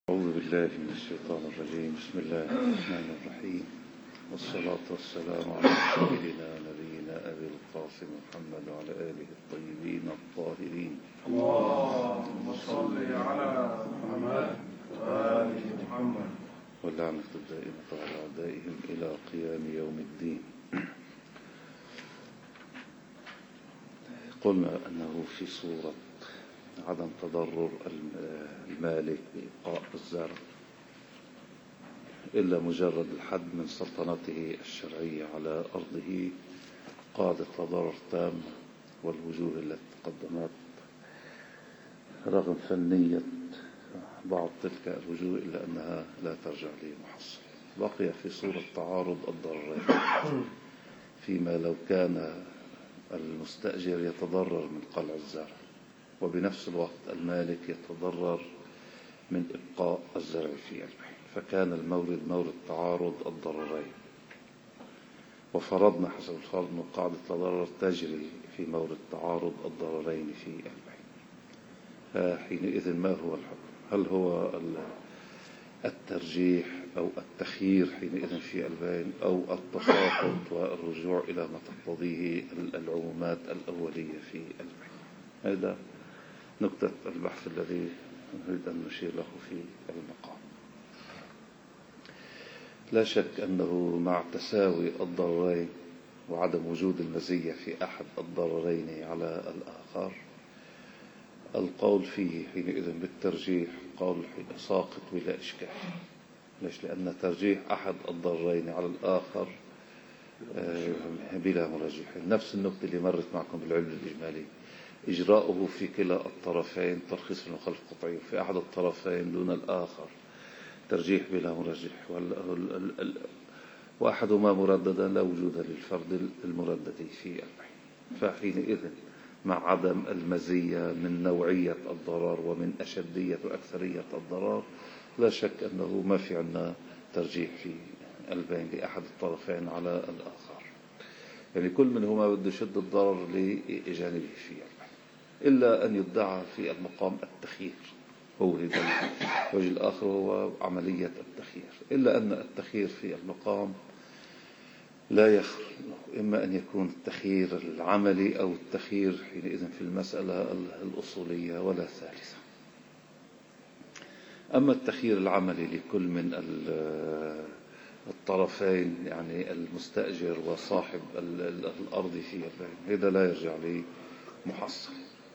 أعوذ بالله من الشيطان الرجيم. بسم الله الرحمن الرحيم، والصلاة والسلام على سيدنا نبينا أبي القاسم محمد وعلى آله الطيبين الطاهرين. اللهم صل على محمد وآل محمد واللعنة الدائمة على أعدائهم إلى قيام يوم الدين. قلنا أنه في صورة عدم تضرر المالك بإبقاء الزرع إلا مجرد الحد من سلطنته الشرعية على أرضه قادت لضرر تام، والوجوه التي تقدمت رغم فنية بعض تلك الوجوه إلا أنها لا ترجع لمحصل. بقي في صورة تعارض الضررين، فيما لو كان المستأجر يتضرر من قلع الزرع وبنفس الوقت المالك يتضرر من إبقاء الزرع في البحر، فكان المورد مورد تعارض الضررين. وفرضنا حسب الفرض أن قاعدة الضرر تجري في مورد تعارض الضررين في البحر. حينئذ ما هو الحكم؟ هل هو الترجيح أو التخيير حينئذ في البين، أو التساقط والرجوع إلى ما تقتضيه العمومات الأولية في البحر؟ هذا نقطة البحث الذي نريد أن نشير له في المقام. لا شك أنه مع تساوي الضررين وعدم وجود المزية في أحد الضررين على الآخر، القول فيه حينئذ بالترجيح قول ساقط بلا إشكال. ليش؟ لأن ترجيح أحد الضررين على الآخر بلا مرجح. نفس النقطة اللي مرت معكم بالعلم الإجمالي، إجراؤه في كلا الطرفين ترخيص المخالف قطعي، وفي أحد الطرفين دون الآخر ترجيح بلا مرجح، وأحدهما مرددا لا وجود للفرد المردد في البحث. فحينئذ مع عدم المزية من نوعية الضرر ومن أشدية وأكثرية الضرر، لا شك أنه ما في عنا ترجيح في البين لأحد الطرفين على الآخر، يعني كل منهما بده يشد الضرر لجانبه في البحث، إلا أن يدعى في المقام التخيير، هو الوجه الآخر هو عملية التخيير. إلا أن التخيير في المقام لا يخلو، إما أن يكون التخيير العملي أو التخيير حينئذ في المسألة الأصولية، ولا ثالثة. أما التخيير العملي لكل من الطرفين، يعني المستأجر وصاحب الأرض في البين، هذا لا يرجع لمحصل.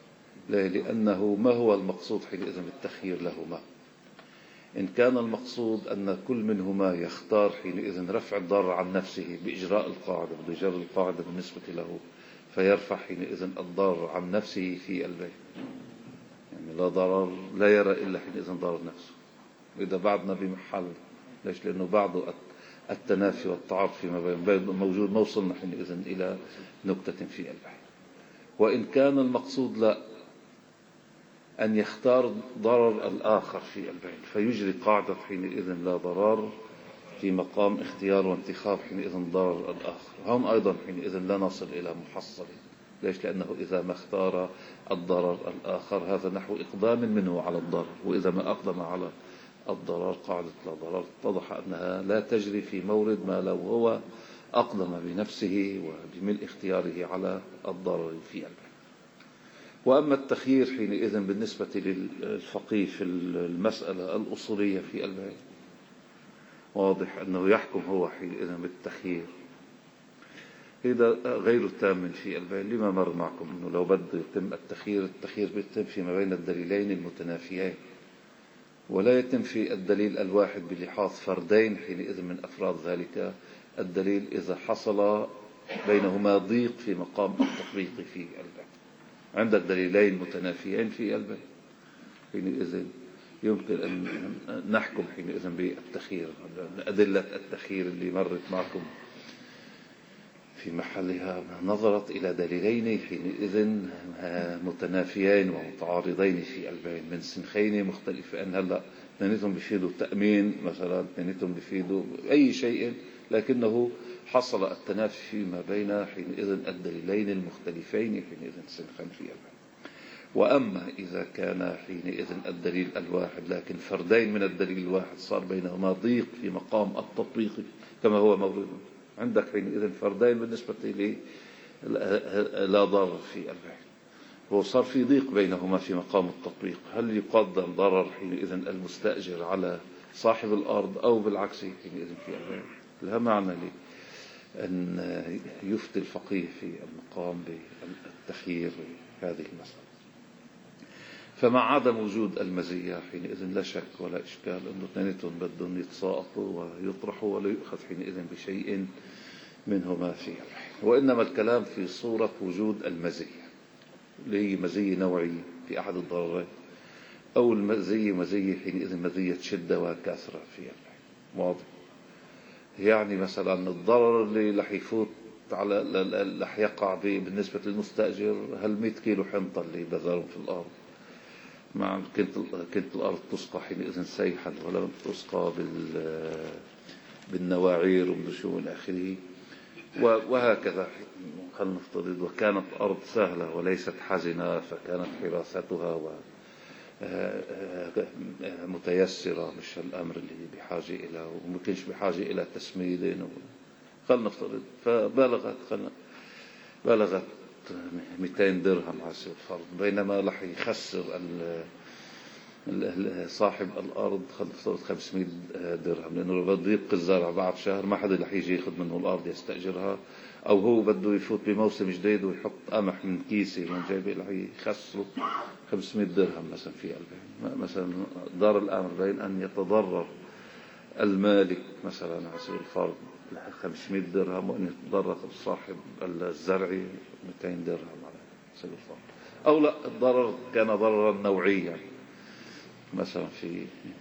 لأنه ما هو المقصود حينئذ بالتخيير لهما؟ إن كان المقصود أن كل منهما يختار حينئذ رفع الضرر عن نفسه بإجراء القاعدة، بده يجري القاعدة بالنسبة له فيرفع حينئذ الضرر عن نفسه في البيت، يعني لا ضرر، لا يرى إلا حينئذ ضرر نفسه. إذا بعدنا بمحل، ليش؟ لأنه بعض التنافي والتعارض فيما بين موجود، ما وصلنا حينئذ إلى نقطة في البحث. وإن كان المقصود لا، أن يختار ضرر الآخر في البين فيجري قاعدة حينئذ لا ضرر في مقام اختيار وانتخاب حينئذ ضرر الآخر. هم أيضا حينئذ لا نصل إلى محصل. ليش؟ لأنه إذا ما اختار الضرر الآخر هذا نحو إقدام منه على الضرر، وإذا ما أقدم على الضرر قاعدة لا ضرر اتضح أنها لا تجري في مورد ما لو هو أقدم بنفسه وبملء اختياره على الضرر في البين. وأما التخيير حينئذ بالنسبة للفقيه في المسألة الأصولية في البين، واضح أنه يحكم هو حينئذ بالتخيير. هذا غير تام في البين، لما مر معكم أنه لو بده يتم التخيير بيتم فيما بين الدليلين المتنافيين، ولا يتم في الدليل الواحد بلحاظ فردين حينئذ من أفراد ذلك الدليل إذا حصل بينهما ضيق في مقام التطبيق في البين. عندك دليلين متنافيين في البين، حينئذ يمكن أن نحكم حينئذ بالتخيير. أدلة التخيير اللي مرت معكم في محلها نظرت إلى دليلين حينئذ متنافيين ومتعارضين في البين من سنخين مختلفين. هلأ اثنينهم بيفيدوا التأمين مثلا، اثنينهم بيفيدوا أي شيء، لكنه حصل التنافي فيما بين حينئذ الدليلين المختلفين حينئذ سنخين في البين. وأما إذا كان حينئذ الدليل الواحد لكن فردين من الدليل الواحد صار بينهما ضيق في مقام التطبيق كما هو مورد، عندك حينئذ فردين بالنسبة لي لا ضرر في البيع، وصار في ضيق بينهما في مقام التطبيق، هل يقدم ضرر حينئذ المستأجر على صاحب الأرض أو بالعكس حينئذ في البيع؟ لا معنى لي أن يفتي الفقيه في المقام بالتخيير هذه المسألة. فمع عدم وجود المزية حينئذ لا شك ولا إشكال أنه اثنيناتهم بدهم يتساقطوا ويطرحوا ولا يؤخذ حينئذ بشيء منهما في البيع، وإنما الكلام في صورة وجود المزية اللي هي مزية نوعية في أحد الضررين، أو مزية حينئذ مزية شدة وكثرة في البيع. واضح؟ يعني مثلا الضرر اللي رح يفوت على رح يقع بالنسبة للمستأجر هل 100 كيلو حنطة اللي بذرهم في الأرض، مع كنت الأرض تسقى حينئذ سيحا ولم تسقى بالنواعير وشو من آخره، وهكذا. خلنا نفترض وكانت أرض سهلة وليست حزنة فكانت حراستها متيسرة، مش الأمر اللي بحاجة إلى وممكنش بحاجة إلى تسميد. خلنا نفترض بلغت 200 درهم على سبيل الفرض، بينما رح يخسر صاحب الأرض خلنا نفترض 500 درهم، لأنه بده يبقي الزرع بعد شهر ما حدا رح يجي ياخذ منه الأرض يستأجرها، أو هو بده يفوت بموسم جديد ويحط قمح من كيسة من جيبه رح يخسره 500 درهم مثلا في البيع. مثلا دار الأمر بين أن يتضرر المالك مثلا على سبيل الفرض 500 درهم وأن يتضرر صاحب الزرع 200 درهم على سبيل الفرض، أو لا الضرر كان ضررا نوعيا مثلا في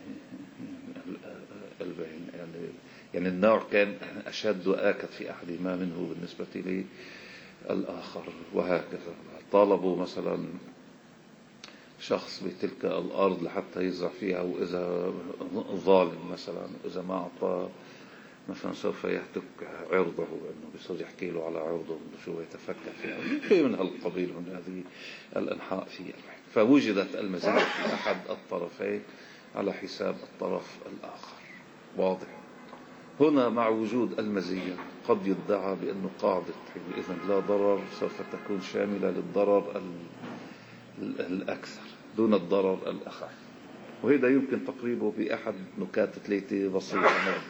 البيع، يعني النوع كان أشد وآكد في أحدهما منه بالنسبة للآخر، وهكذا. طالبوا مثلا شخص بتلك الأرض لحتى يزرع فيها، وإذا ظالم مثلا إذا ما أعطى مثلا سوف يهتك عرضه، أنه بيصير يحكي له على عرضه شو يتفكر فيها، شيء من هالقبيل من هذه الأنحاء في البيع. فوجدت المزية في أحد الطرفين على حساب الطرف الآخر. واضح؟ هنا مع وجود المزية قد يدعى بأنه قاعدة حينئذ لا ضرر سوف تكون شاملة للضرر الأكثر دون الضرر الأخف، وهذا يمكن تقريبه بأحد نكات 3 بسيطة.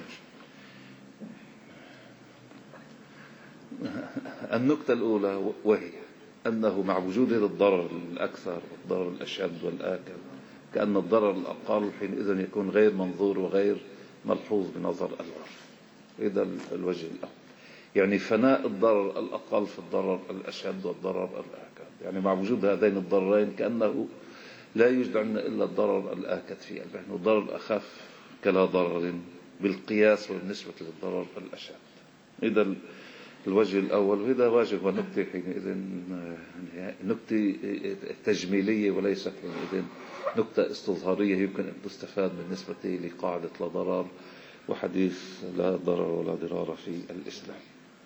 النكتة الأولى وهي أنه مع وجود الضرر الأكثر والضرر الأشد والآكل كأن الضرر الأقل حينئذ يكون غير منظور وغير ملحوظ بنظر العرف. إذا الوجه الأول يعني فناء الضرر الأقل في الضرر الأشد والضرر الآكد، يعني مع وجود هذين الضررين كأنه لا يوجد عندنا إلا الضرر الآكد في البيع، والضرر الأخف كلا ضرر بالقياس بالنسبة للضرر الأشد. إذا الوجه الأول، وهذا واجه ونكتة حينئذ نكتة تجميلية وليست حينئذ نكتة استظهارية يمكن أن تستفاد بالنسبة لقاعدة لا ضرر وحديث لا ضرر ولا ضرار في الإسلام.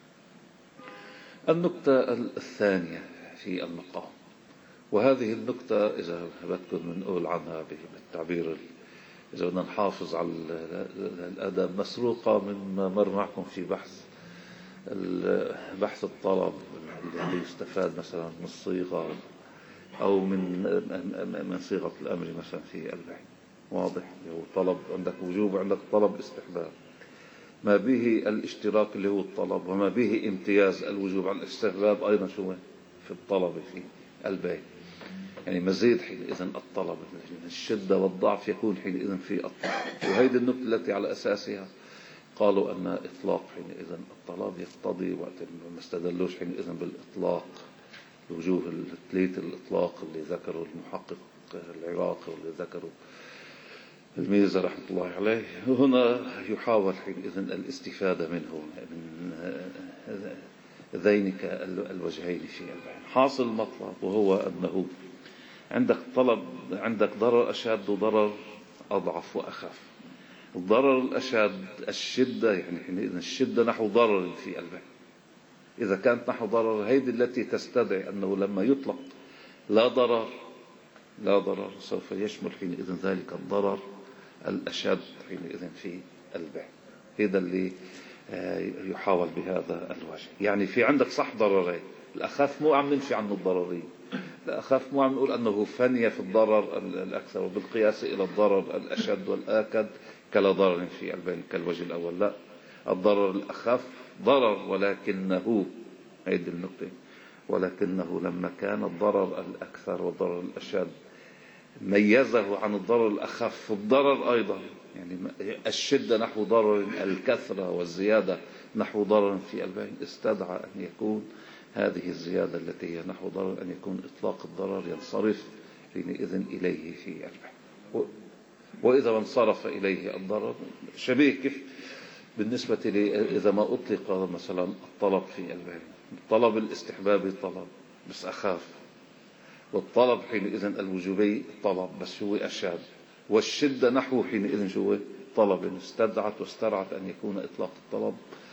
النكتة الثانية في المقام، وهذه النكتة إذا بدكم نقول عنها بالتعبير إذا بدنا نحافظ على الأدب مسروقة من مر معكم في بحث الطلب اللي يستفاد مثلا من الصيغة أو من صيغة الأمر مثلا في البيع. واضح؟ هو طلب عندك وجوب وعندك طلب استحباب، ما به الاشتراك اللي هو الطلب وما به امتياز الوجوب على الاستحباب أيضا شو في الطلب في البيع. يعني مزيد حينئذ الطلب الشدة والضعف يكون حينئذ في الطلب، وهذه النقطة التي على أساسها قالوا أن إطلاق حينئذ الطلب يقتضي وقت ما استدلوش حينئذ بالإطلاق الوجوه 3 الإطلاق اللي ذكروا المحقق العراقي واللي ذكروا الميزة رحمة الله عليه. هنا يحاول حينئذ الاستفادة منه من ذينك الوجهين في البيع. حاصل المطلب وهو أنه عندك طلب، عندك ضرر أشد وضرر أضعف وأخف. الضرر الأشد الشدة، يعني حينئذ الشدة نحو ضرر في البيع. إذا كانت نحو ضرر هذه التي تستدعي أنه لما يطلق لا ضرر لا ضرر، سوف يشمل حينئذ ذلك الضرر الأشد حينئذ في البيع. هذا اللي يحاول بهذا الوجه. يعني في عندك صح ضررين، الأخف مو عم نمشي عنه الضررين، الأخف مو عم نقول أنه فني في الضرر الأكثر وبالقياس إلى الضرر الأشد والآكد كلا ضرر في البيع كالوجه الأول. لا، الضرر الأخف ضرر ولكنه، هذه النقطة، ولكنه لما كان الضرر الأكثر والضرر الأشد ميزه عن الضرر الأخف الضرر أيضا، يعني الشدة نحو ضرر، الكثرة والزيادة نحو ضرر في البيع، استدعى أن يكون هذه الزيادة التي هي نحو ضرر أن يكون إطلاق الضرر ينصرف حينئذ إليه في البيع. وإذا انصرف إليه الضرر شبيه كيف بالنسبة لي إذا ما أطلق مثلا الطلب في البيع، الطلب الاستحبابي طلب بس أخاف، والطلب حينئذ الوجوبي طلب بس هو أشد، والشدة نحو حينئذ شو طلب استدعت واسترعت أن يكون إطلاق الطلب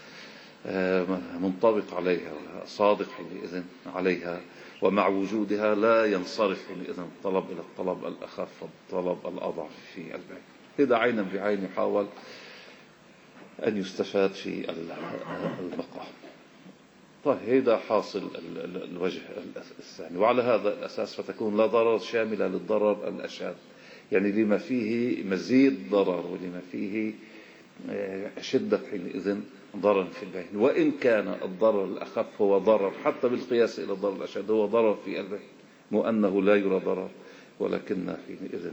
منطبق عليها صادق حينئذ عليها، ومع وجودها لا ينصرف حينئذ الطلب إلى الطلب الأخف والطلب الأضعف في البيع. هذا عينا بعين يحاول أن يستفاد في المقام. طيب هذا حاصل الوجه الثاني. وعلى هذا الأساس فتكون لا ضرر شاملة للضرر الأشد، يعني لما فيه مزيد ضرر ولما فيه شدة حينئذ ضرر في البيع، وإن كان الضرر الأخف هو ضرر حتى بالقياس إلى الضرر الأشد هو ضرر في البيع، مو أنه لا يرى ضرر، ولكن حينئذ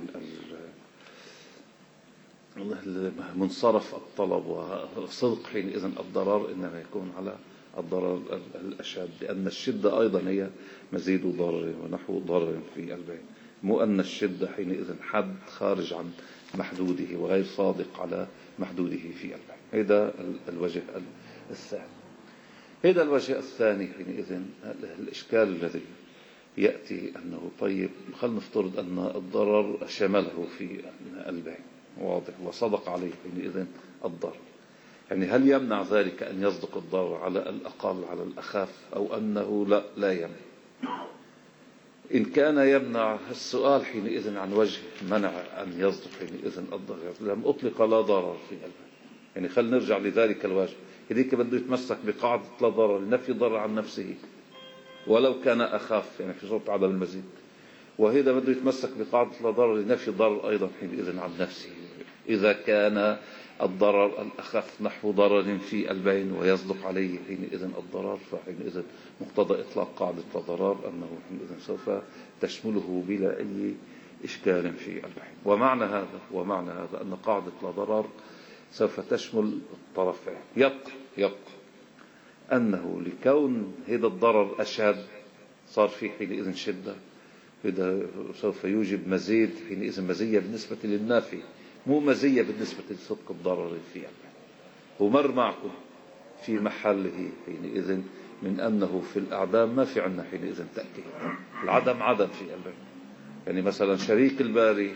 منصرف الطلب وصدق حينئذ الضرر إنما يكون على الضرر الأشد، لأن الشدة أيضا هي مزيد ضرر ونحو ضرر في البيع، مو أن الشدة حينئذ حد خارج عن محدوده وغير صادق على محدوده في البيع. هذا الوجه الثاني. هذا الوجه الثاني حينئذ الإشكال الذي يأتي أنه طيب خلينا نفترض أن الضرر شمله في البيع واضح وصدق عليه حينئذ الضرر، يعني هل يمنع ذلك أن يصدق الضرر على الأقل على الأخف، أو أنه لا يمنع؟ إن كان يمنع السؤال حينئذ عن وجه منع أن يصدق حينئذ الضرر، لم أطلق لا ضرر في البيع، يعني خلينا نرجع لذلك الوجه، هذيك بده يتمسك بقاعدة لا ضرر لنفي ضرر عن نفسه ولو كان أخف، يعني في صورة عدم المزيد، وهذا بده يتمسك بقاعدة لا ضرر لنفي ضرر أيضا حينئذ عن نفسه إذا كان الضرر الأخف نحو ضرر في البين ويصدق عليه حينئذ الضرر، فحينئذ مقتضى إطلاق قاعدة لا ضرر أنه حينئذ سوف تشمله بلا أي إشكال في البين. ومعنى هذا أن قاعدة لا ضرر سوف تشمل الطرفين. يبقى أنه لكون هذا الضرر أشد صار في حينئذ شدة، هذا سوف يوجب مزيد حينئذ مزية بالنسبة للنافي، مو مزية بالنسبة لصدق الضرر في البيع. ومر معكم في محله حينئذ من أنه في الأعدام ما في عنا حينئذ تأكيد، العدم عدم في البيع، يعني مثلا شريك الباري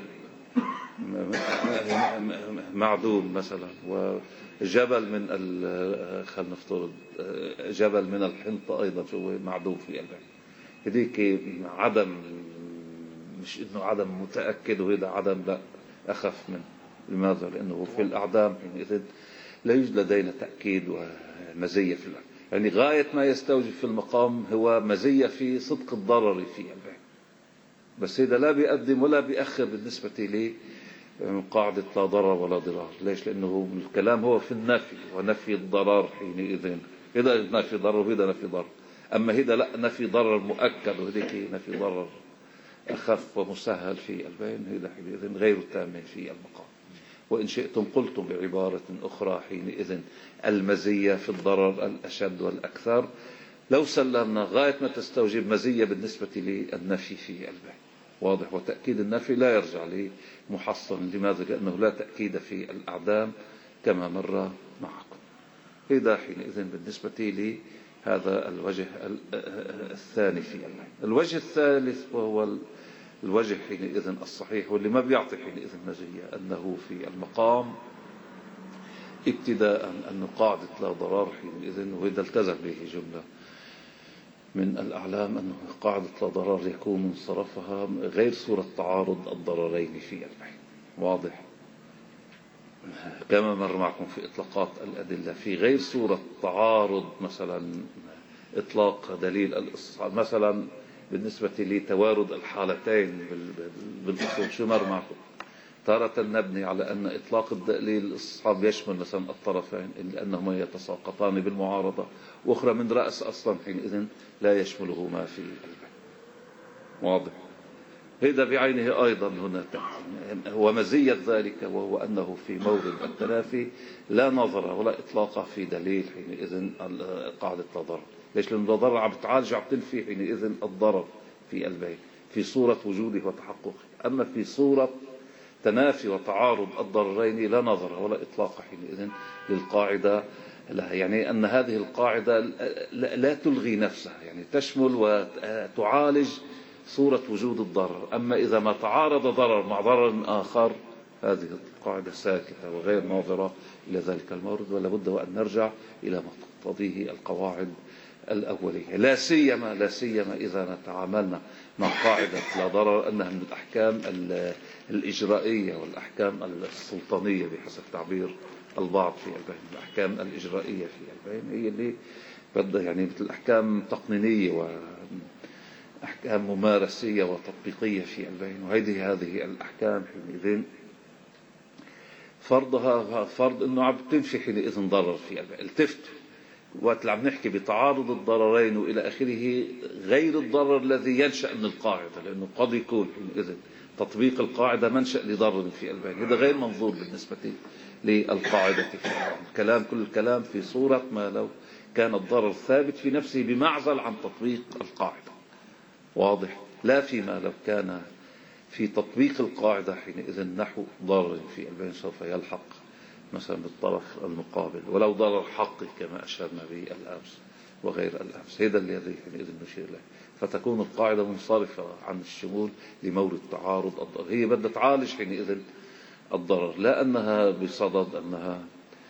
معدوم مثلا، وجبل من خلينا نفترض جبل من الحنطة أيضا هو معدوم في البيع، هذيك عدم، مش إنه عدم متأكد وهذا عدم لا أخف منه. لماذا؟ لأنه في الأعدام حينئذ لا يوجد لدينا تأكيد ومزية في البيع، يعني غاية ما يستوجب في المقام هو مزية في صدق الضرر في البيع، بس هذا لا بيقدم ولا بيأخر بالنسبة لي قاعدة لا ضرر ولا ضرار. ليش؟ لأنه الكلام هو في النفي ونفي الضرر حينئذ، هذا نفي ضرر وهذا نفي ضرر، أما هذا لا نفي ضرر مؤكد وهذيك نفي ضرر أخف ومسهل في البين، هذا حينئذ غير تام في المقام. وإن شئتم قلتم بعبارة أخرى حينئذ المزية في الضرر الأشد والأكثر، لو سلمنا غاية ما تستوجب مزية بالنسبة للنفي في البيع واضح، وتأكيد النفي لا يرجع لمحصن. لماذا؟ لأنه لا تأكيد في الأعدام كما مر معكم. هذا حينئذ بالنسبة لي هذا الوجه الثاني في البيع. الوجه الثالث وهو الوجه حينئذ الصحيح واللي ما بيعطي حينئذ مزية، أنه في المقام ابتداء أن قاعدة لا ضرر حينئذ، وإذا التزم به جملة من الأعلام أنه قاعدة لا ضرر يكون منصرفها غير صورة تعارض الضررين في البيع. واضح؟ كما مر معكم في إطلاقات الأدلة في غير صورة تعارض، مثلا إطلاق دليل الإستصحاب مثلا بالنسبة لتوارد الحالتين بالأصول. شو مر معكم؟ تارة نبني على أن إطلاق الدليل الإستصحاب يشمل مثلا الطرفين لأنهما يتساقطان بالمعارضة، وأخرى من رأس أصلا حينئذ لا يشمله ما في البيع. واضح؟ هذا بعينه أيضا هنا ومزية ذلك وهو أنه في مورد التنافي لا نظر ولا إطلاق في دليل حينئذ قاعدة لا ضرر. ليش؟ لأن لا ضرر عم بتعالج عم تنفي حينئذ الضرر في البيع في صورة وجوده وتحققه. أما في صورة تنافي وتعارض الضررين لا نظر ولا إطلاق حينئذ للقاعدة لها. يعني أن هذه القاعدة لا تلغي نفسها، يعني تشمل وتعالج صورة وجود الضرر. أما إذا ما تعارض ضرر مع ضرر آخر هذه القاعدة ساكتة وغير ناظرة إلى ذلك المورد، ولا بد وأن نرجع إلى ما تقتضيه القواعد الأولية، لا سيما إذا تعاملنا مع قاعدة لا ضرر أنها من الأحكام الإجرائية والأحكام السلطانية بحسب تعبير البعض في البين. الأحكام الإجرائية في البين هي اللي بدها يعني مثل الأحكام تقنينية وأحكام ممارسية وتطبيقية في البين. هذه الأحكام حينئذ فرضها فرض أنه عم تنفي حينئذ ضرر في البين. التفتوا وقت اللي عم نحكي بتعارض الضررين وإلى آخره غير الضرر الذي ينشأ من القاعدة، لأنه قد يكون حينئذ تطبيق القاعدة منشأ لضرر في البين. هذا غير منظور بالنسبة للقاعدة في الكلام. كل الكلام في صورة ما لو كان الضرر ثابت في نفسه بمعزل عن تطبيق القاعدة. واضح؟ لا فيما لو كان في تطبيق القاعدة حينئذ نحو ضرر في البين سوف يلحق مثلا بالطرف المقابل ولو ضرر حقي كما أشرنا به الأمس وغير الأمس. هذا الذي حينئذ نشير له. فتكون القاعدة منصرفة عن الشمول لمورد تعارض الضرر. هي بدها تعالج حينئذ الضرر، لا أنها بصدد أنها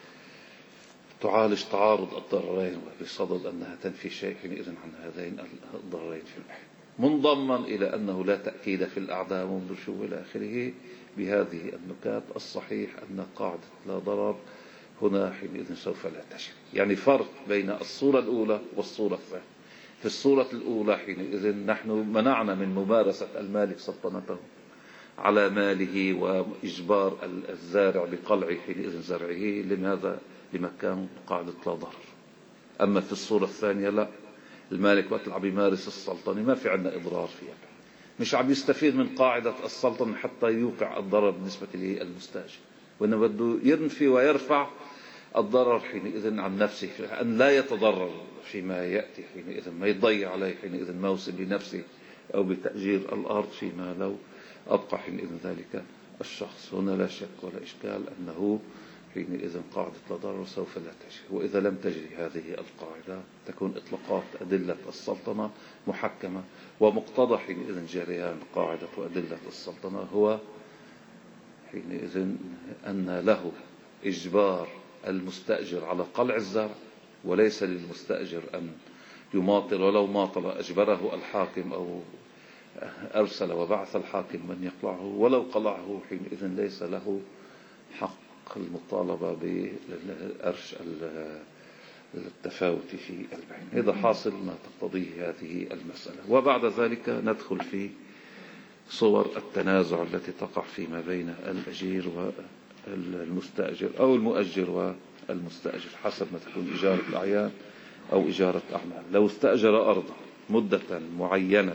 تعالج تعارض الضررين وبصدد أنها تنفي شيء حينئذ عن هذين الضررين في البحث، منضما إلى أنه لا تأكيد في الأعدام والنشوء إلى آخره. بهذه النكات الصحيح أن قاعدة لا ضرر هنا حينئذ سوف لا تشري. يعني فرق بين الصورة الأولى والصورة الثانية. في الصورة الأولى حينئذ نحن منعنا من ممارسة المالك سلطنته على ماله وإجبار الزارع بقلع حينئذ زرعه. لماذا؟ لمكان قاعدة لا ضرر. أما في الصورة الثانية لا، المالك وقت عم يمارس السلطنة ما في عندنا إضرار فيها، مش عم يستفيد من قاعدة السلطنة حتى يوقع الضرر بالنسبة للمستأجر، وإنه بده ينفي ويرفع الضرر حينئذ عن نفسه، أن لا يتضرر فيما يأتي حينئذ، ما يضيع عليه حينئذ موسم بنفسه أو بتأجير الأرض فيما لو أبقى حينئذ ذلك الشخص. هنا لا شك ولا إشكال أنه حينئذ قاعدة لا ضرر سوف لا تجري. وإذا لم تجري هذه القاعدة تكون إطلاقات أدلة السلطنة محكمة، ومقتضى حينئذ جريان قاعدة وأدلة السلطنة هو حينئذ أن له إجبار المستأجر على قلع الزرع، وليس للمستأجر أن يماطل، ولو ماطل أجبره الحاكم أو أرسل وبعث الحاكم من يقلعه، ولو قلعه حينئذ ليس له حق المطالبة بأرش التفاوت في البيع. هذا حاصل ما تقتضيه هذه المسألة. وبعد ذلك ندخل في صور التنازع التي تقع فيما بين الأجير والمستأجر أو المؤجر والمستأجر حسب ما تكون إجارة الأعيان أو إجارة أعمال. لو استأجر أرضا مدة معينة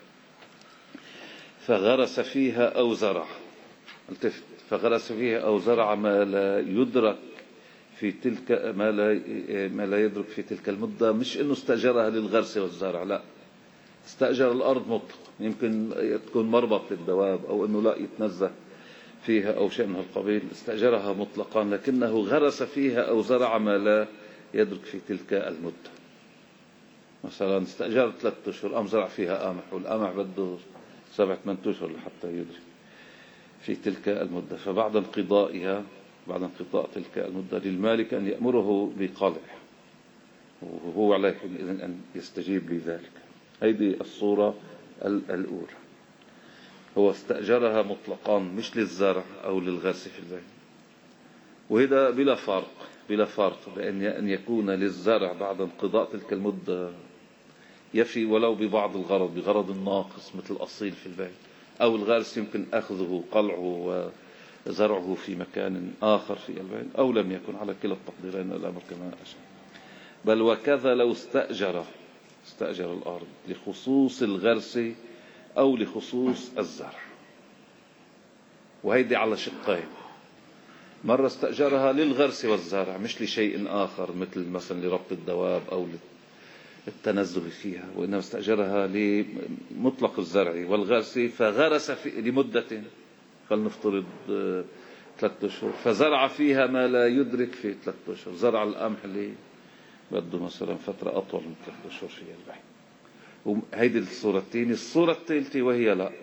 فغرس فيها أو زرع، فغرس فيها أو زرع ما لا يدرك في تلك ما لا يدرك في تلك المدة، مش إنه استأجرها للغرس والزرع، لا، استأجر الأرض مطلق، يمكن تكون مربط للدواب أو إنه لا يتنزه فيها أو شيء من هالقبيل، استأجرها مطلقا، لكنه غرس فيها أو زرع ما لا يدرك في تلك المدة. مثلا استأجر 3 أشهر أم زرع فيها قمح، والقمح بده 7-8 أشهر لحتى يدرك في تلك المدة. فبعد انقضائها، بعد انقضاء تلك المدة، للمالك أن يأمره بقلع، وهو عليه إذن أن يستجيب لذلك. هيدي الصورة الأولى. هو استأجرها مطلقا مش للزرع أو للغرس في البين، وهذا بلا فرق بأن أن يكون للزرع بعد انقضاء تلك المدة يفي ولو ببعض الغرض، بغرض ناقص مثل الأصيل في البين، أو الغرس يمكن أخذه قلعه وزرعه في مكان آخر في البين، أو لم يكن. على كلا التقديرين الأمر كما أشار. بل وكذا لو استأجر الأرض لخصوص الغرس أو لخصوص الزرع. وهيدي على شقين: مرة استأجرها للغرس والزرع مش لشيء آخر، مثل مثلا لربط الدواب أو للتنزه فيها، وإنما استأجرها لمطلق الزرع والغرس، فغرس لمدة فلنفترض 3 أشهر، فزرع فيها ما لا يدرك في 3 أشهر. زرع القمح اللي بده مثلا فترة أطول من 3 أشهر في البحر. هيدي الصورتين. الصورة الثالثة وهي لا،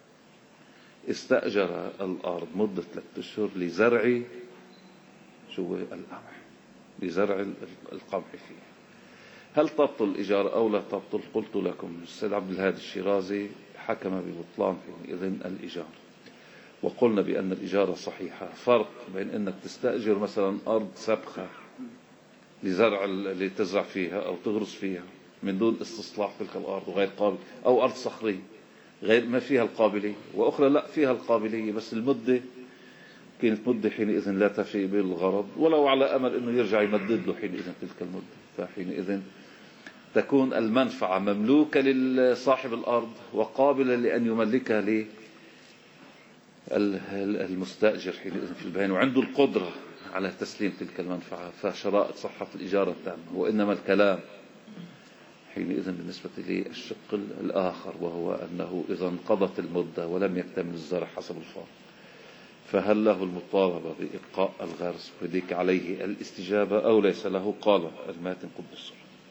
استأجر الأرض مدة 3 أشهر لزرع القمح، لزرع القمح فيه. هل تبطل الإجارة أو لا تبطل؟ قلت لكم السيد عبد الهادي الشيرازي حكم ببطلان حينئذ الإجارة، وقلنا بأن الإجارة صحيحة. فرق بين أنك تستأجر مثلا أرض سبخة لزرع اللي تزرع فيها أو تغرس فيها من دون استصلاح تلك الأرض وغير قابل، أو أرض صخرية غير ما فيها القابلية، وأخرى لا فيها القابلية بس المدة كانت مدة حينئذ لا تفي بالغرض، ولو على أمل أنه يرجع يمدد له حينئذ تلك المدة. فحينئذ تكون المنفعة مملوكة لصاحب الأرض وقابلة لأن يملكها للمستأجر حينئذ في البين، وعنده القدرة على تسليم تلك المنفعة. فشرائط صحة الإجارة التامة. وإنما الكلام حينئذ بالنسبة للشق الآخر، وهو أنه إذا انقضت المدة ولم يكتمل الزرع حسب الفرض، فهل له المطالبة بإبقاء الغرس ويديك عليه الاستجابة أو ليس له؟ قال الماتن قدس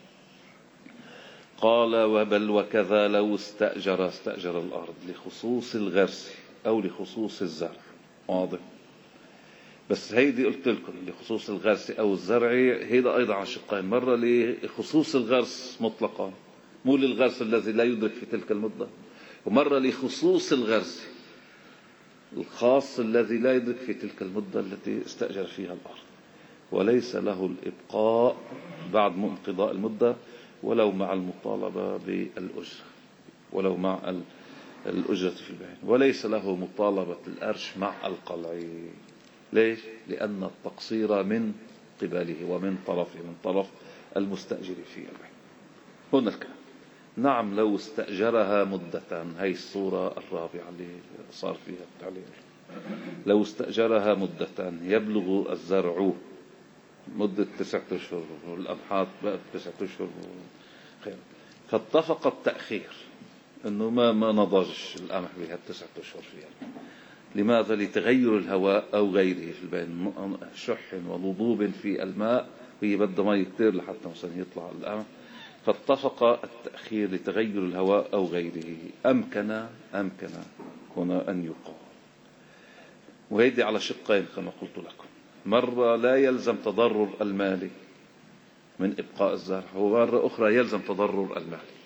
قال: وبل وكذا لو استأجر الأرض لخصوص الغرس أو لخصوص الزرع. واضح؟ بس هيدي قلت لكم لخصوص الغرس أو الزرع، هيدا أيضا على شقين: مرة لخصوص الغرس مطلقا مو للغرس الذي لا يدرك في تلك المدة، ومرة لخصوص الغرس الخاص الذي لا يدرك في تلك المدة التي استأجر فيها الأرض، وليس له الإبقاء بعد انقضاء المدة ولو مع المطالبة بالأجرة، ولو مع الأجرة في البيع، وليس له مطالبة الأرش مع القلع. ليش؟ لأن التقصير من قبله ومن طرفه، من طرف المستأجر في البيع. هنا الكلام. نعم لو استأجرها مدة، هي الصورة الرابعة اللي صار فيها التعليل. لو استأجرها مدة يبلغ الزرع مدة 9 أشهر والأبحاث بقت 9 أشهر خير، فاتفق التأخير أنه ما نضجش القمح بها 9 أشهر فيها. لماذا؟ لتغير الهواء أو غيره في البين، شح ونضوب في الماء، وهي بدها مي كتير لحتى مثلا يطلع القمح. فاتفق التأخير لتغير الهواء أو غيره. أمكن هنا أن يقال. وهيدي على شقين كما قلت لكم: مرة لا يلزم تضرر المالك من إبقاء الزرع، ومرة أخرى يلزم تضرر المالك.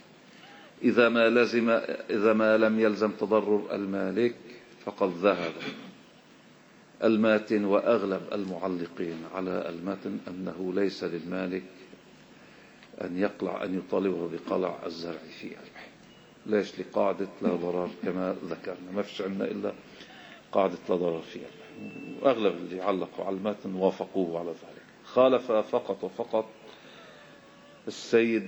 إذا ما لم يلزم تضرر المالك فقد ذهب الماتن وأغلب المعلقين على الماتن أنه ليس للمالك أن يطالبه بقلع الزرع في البحر. ليش؟ لقاعدة لا ضرر كما ذكرنا، ما فيش عندنا إلا قاعدة لا ضرر في البحر. وأغلب اللي علقوا على الماتن وافقوه على ذلك. خالف فقط السيد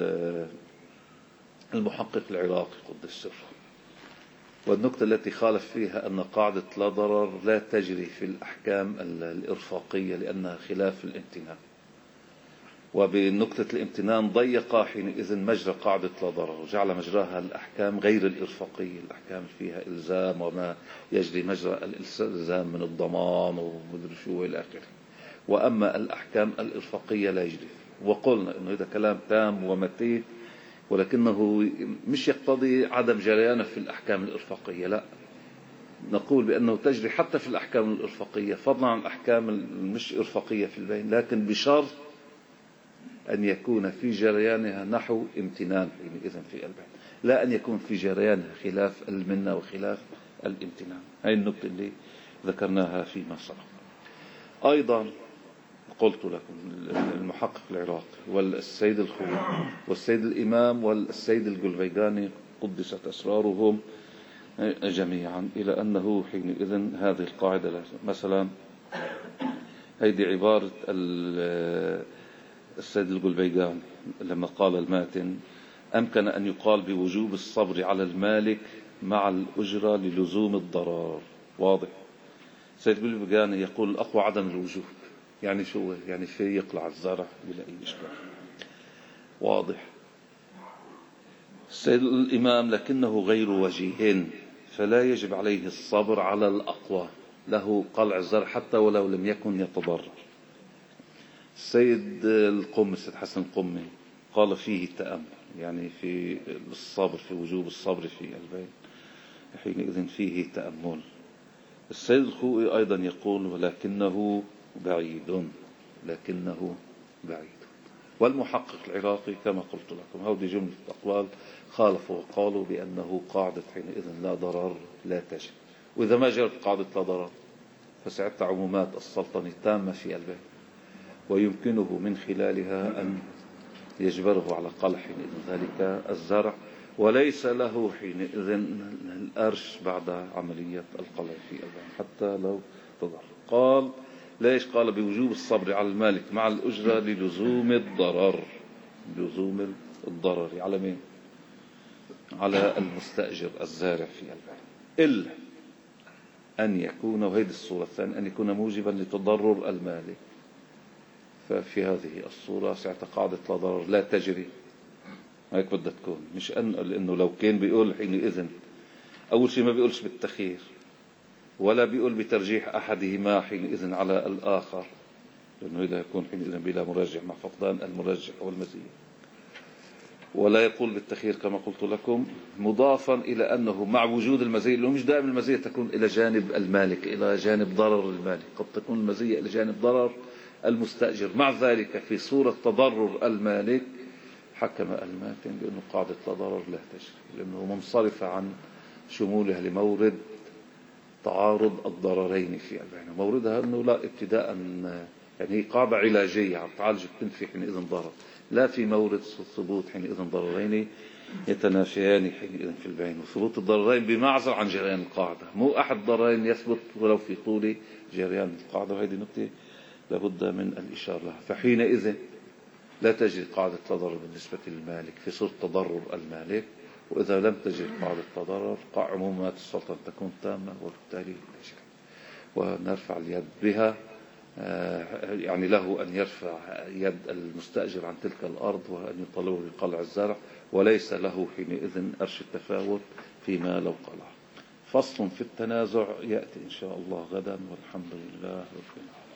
المحقق العراقي قدس سره. والنقطة التي خالف فيها أن قاعدة لا ضرر لا تجري في الأحكام الإرفاقية لأنها خلاف الامتنان، وبنقطة الامتنان ضيق حينئذ مجرى قاعدة لا ضرر وجعل مجراها الأحكام غير الإرفاقية، الأحكام فيها إلزام وما يجري مجرى الإلزام من الضمان ومدري شو إلى آخره. وأما الأحكام الإرفاقية لا يجري. وقلنا إنه هذا كلام تام ومتين، ولكنه مش يقتضي عدم جريانه في الأحكام الإرفاقية، لا، نقول بأنه تجري حتى في الأحكام الإرفاقية، فضلا عن الأحكام المش إرفاقية في البين، لكن بشرط أن يكون في جريانها نحو امتنان حينئذ في البيع، لا أن يكون في جريانها خلاف المنة وخلاف الامتنان. هاي النقطة اللي ذكرناها فيما سبق. أيضا قلت لكم المحقق العراقي والسيد الخوي والسيد الإمام والسيد الجلفيقاني قدست أسرارهم جميعا إلى أنه حينئذ هذه القاعدة مثلا هيدي عبارة السيد الجلفيقاني لما قال الماتن: أمكن أن يقال بوجوب الصبر على المالك مع الأجرة للزوم الضرر. واضح. السيد الجلفيقاني يقول الأقوى عدم الوجوب، يعني شو؟ يعني في يقلع الزرع بلا أي إشكال. واضح. السيد الإمام: لكنه غير وجيه فلا يجب عليه الصبر على الأقوى، له قلع الزرع حتى ولو لم يكن يتضرر. السيد القم السيد حسن القمي قال فيه التأمل، يعني في الصبر، في وجوب الصبر في البيع حينئذ فيه تأمل. السيد الخوئي أيضا يقول: ولكنه بعيد، لكنه بعيد. والمحقق العراقي كما قلت لكم هذه جملة أقوال خالفوا وقالوا بأنه قاعدة حينئذ لا ضرر لا تجب. وإذا ما جرت قاعدة لا ضرر فساعتها عمومات السلطنة تامة في البيع، ويمكنه من خلالها أن يجبره على قلع حينئذ ذلك الزرع، وليس له حينئذ الأرش بعد عملية القلع في البيع حتى لو تضر. قال: ليش؟ قال: بوجوب الصبر على المالك مع الأجرة للزوم الضرر. لزوم الضرر على مين؟ على المستأجر الزارع في البيع، إلا أن يكون، وهذه الصورة الثانية، أن يكون موجبا لتضرر المالك. ففي هذه الصورة ساعتها قاعدة لا ضرر لا تجري. هيك بدها تكون، مش لأنه لو كان بيقول حينئذ أول شيء ما بيقولش بالتخيير ولا بيقول بترجيح أحدهما حينئذ على الآخر، لأنه إذا يكون حينئذ بلا مرجح مع فقدان المرجح والمزية، ولا يقول بالتخيير كما قلت لكم، مضافا إلى أنه مع وجود المزية، لأنه مش دائما المزية تكون إلى جانب المالك، إلى جانب ضرر المالك، قد تكون المزية إلى جانب ضرر المستأجر. مع ذلك في صورة تضرر المالك حكم الماتن بأنه قاعدة لا ضرر لا تجري، لأنه منصرفة عن شمولها لمورد تعارض الضررين في البيع. موردها أنه لا ابتداء، يعني هي قاعدة علاجية عم تعالج بتنفي حينئذ ضرر، لا في مورد ثبوت حينئذ ضررين يتنافيان حينئذ في البيع، وثبوت الضررين بمعزل عن جريان القاعدة، مو أحد ضررين يثبت ولو في طول جريان القاعدة. وهذه نقطة لابد من الإشارة لها. فحينئذ لا تجري قاعدة تضرر بالنسبة للمالك في صورة تضرر المالك، وإذا لم تجري قاعدة تضرر عمومات السلطنة تكون تامة وبالتالي لا تجري، ونرفع اليد بها. يعني له أن يرفع يد المستأجر عن تلك الأرض وأن يطالبه بقلع الزرع، وليس له حينئذ أرش التفاوت فيما لو قلع. فصل في التنازع يأتي إن شاء الله غدا، والحمد لله رب العالمين.